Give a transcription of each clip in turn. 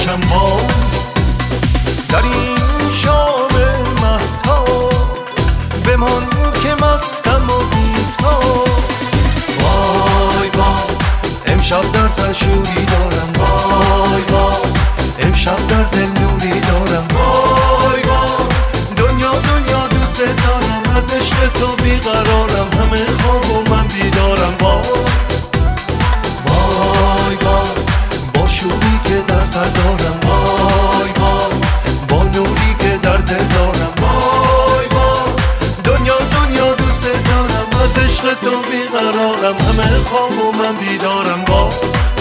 میکشم وای در این شام مهتاب بمان که مستم و بی‌تاب. وای وای امشب در سر شوری دارم، وای وای امشب در دل نوری دارم، وای وای دنیا دنیا دوست دارم، از عشق تو بیقرارم، همه خواب و من بیدارم. وای وای با شوری که در سر دارم، وای وای با نوری که در دل دارم، وای وای دنیا دنیا دوست دارم، از عشق تو بیقرارم، همه خواب و من بیدارم. وای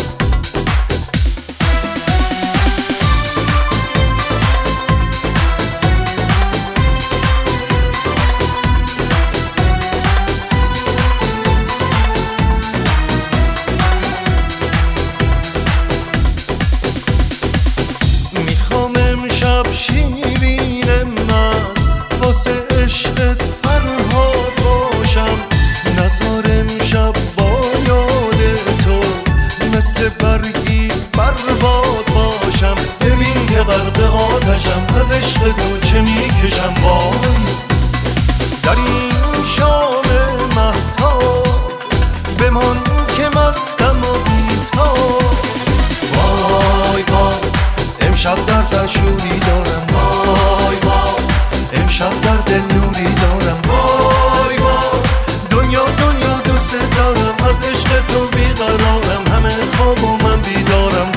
شیرین من واسه عشقت فرهاد باشم، نزار امشب با یاد تو مثل برگی برباد باشم. ببین که غرق آتشم، از عشق تو چه میکشم وای در این شام مهتاب بمان که مستم و بی‌تاب. وای وای امشب در سر شوری دارم، وای وای امشب در دل نوری دارم، وای وای دنیا دنیا دوست دارم، از عشق تو بیقرارم، همه خواب و من بیدارم.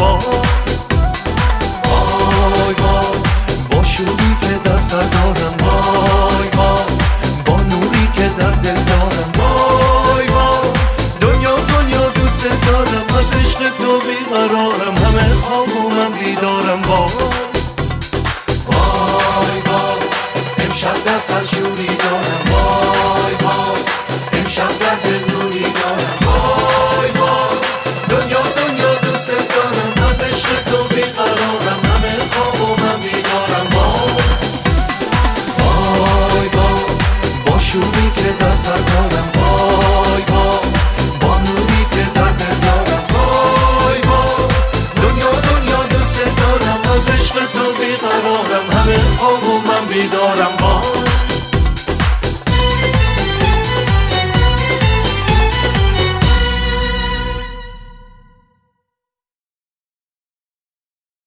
وای وای با شوری که در سر دارم، وای وای با نوری که در دل دارم، وای وای دنیا دنیا دوست دارم، از عشق تو بیقرارم، همه خواب و من بیدارم. وای وای امشب در سر شوری دارم، وای وای امشب در دل نوری دارم، وای وای دنیا دنیا دوست دارم، از عشق تو بیقرارم، همه خواب و من بیدارم. وای وای با شوری که در سر دارم، وای وای با نوری که در دل دارم، وای وای دنیا دنیا دوست دارم، از عشق تو بیقرارم، همه خواب و من بیدارم.